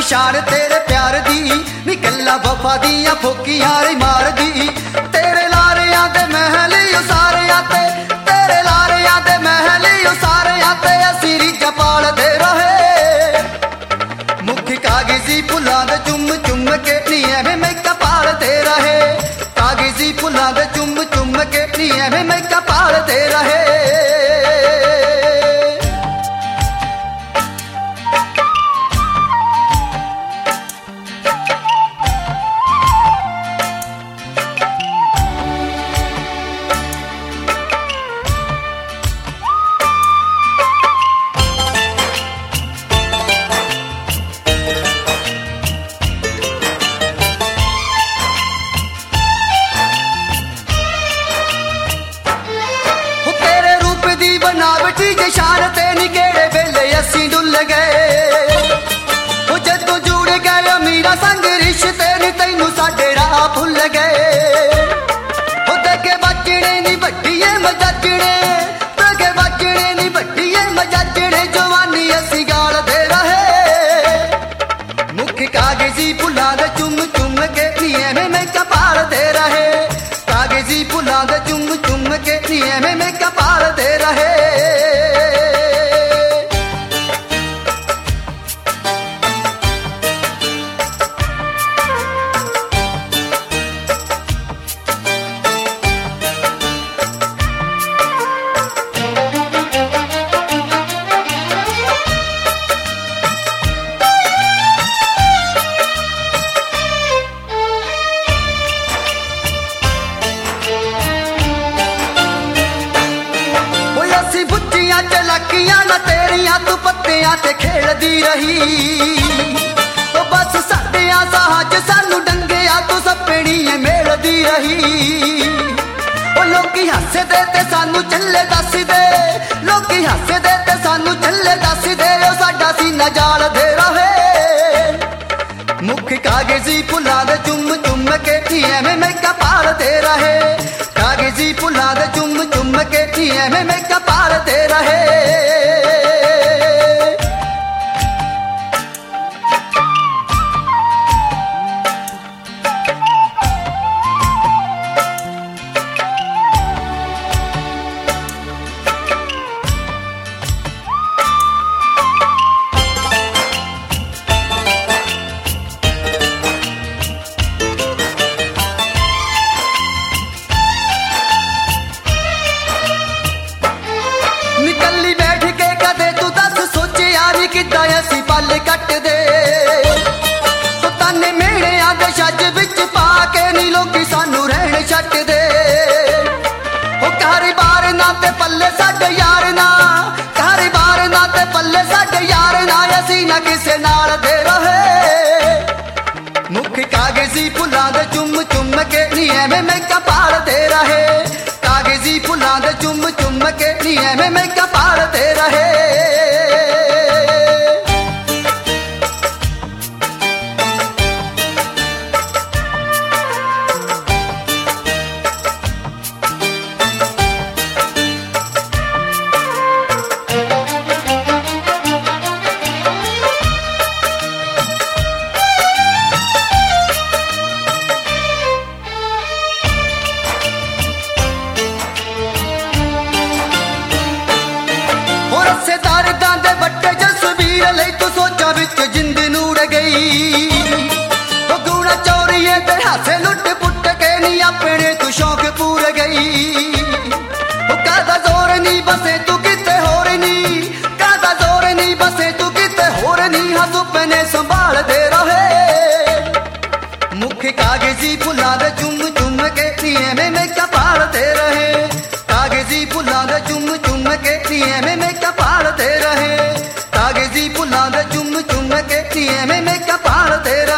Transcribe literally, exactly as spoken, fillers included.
शान तेरे प्यार दी नी गल्ला वफा दियां फोकियां रे मार दी तेरे लारियां दे महल सारियां ते तेरे लारियां दे महल सारियां ते असी रीझां पालदे रहे मुख कागजी फुल्लां दे चुम चुम के नी एवें महका पालदे रहे कागजी फुल्लां दे चुम चुम के नी एवें महका पालदे रहे। बनावटी शान ते निकेड़े वेले असी डुल गए जदों जुड़ गए मीरा संग रिश्ते नी तैनू साडे राह भुल गए देखे बजने नी बड्डिए मजाजने देखे बजने नी बड्डिए मजाजने जवानी असी गालदे रहे मुख कागजी फुल्लां दे चुम चुम के नी एवें महका पालदे रहे कागजी फुल्लां दे चुम चुम के नी एवें महका पालदे रहे। चलाकियां न तेरियां तू पत्तियां ते खेलदी रही ओ बस साडियां साहज सानू डंगिया तू सपनी मेलदी रही ओ लोकी हसदे ते सानू चले दसदे लोकी हसदे ते सानू चले दसदे ओ साडा सीना जालदे रहे मुख कागजी फुल्लां दे चुम चुम के नी एवें महका पालदे रहे कागजी फुल्लां दे चुम चुम के नी एवें महका पालदे रहे। किद्दां असी पल कट दे ताने मेड़ियां दे छज विच पा के नी लोकी सानू रहण छट दे ओ घर बार ना ते पल्ले साडे यार ना घर बार ना ते पल्ले साडे यार ना असी ना किसे नाल दे रहे मुख कागजी फुल्लां दे चुम चुम के नी एवें महका पालदे रहे कागजी फुल्लां दे चुम चुम के नी एवें महका पालदे रहे। दर्दां दे बट्टे जसवीर लई तू सोचा विच जिंद नूड़ गई ओ गुणा चोरीए ते हासे लुट पुट के नी अपने तू शौक पूर गई ओ कादा जोर नी बसे तू किते होर नी कादा जोर नी बसे तू किते होर नी हाँ सुपने संभाल दे रहे मुख कागजी फुल्लां दे चुम चुम के नी एवें महका पालदे रहे कागजी फुल्लां दे चुम चुम के नी एवें महका पालदे रहे कागजी फुल्लां दे चुम चुम के नी एवें महका पालदे रहे।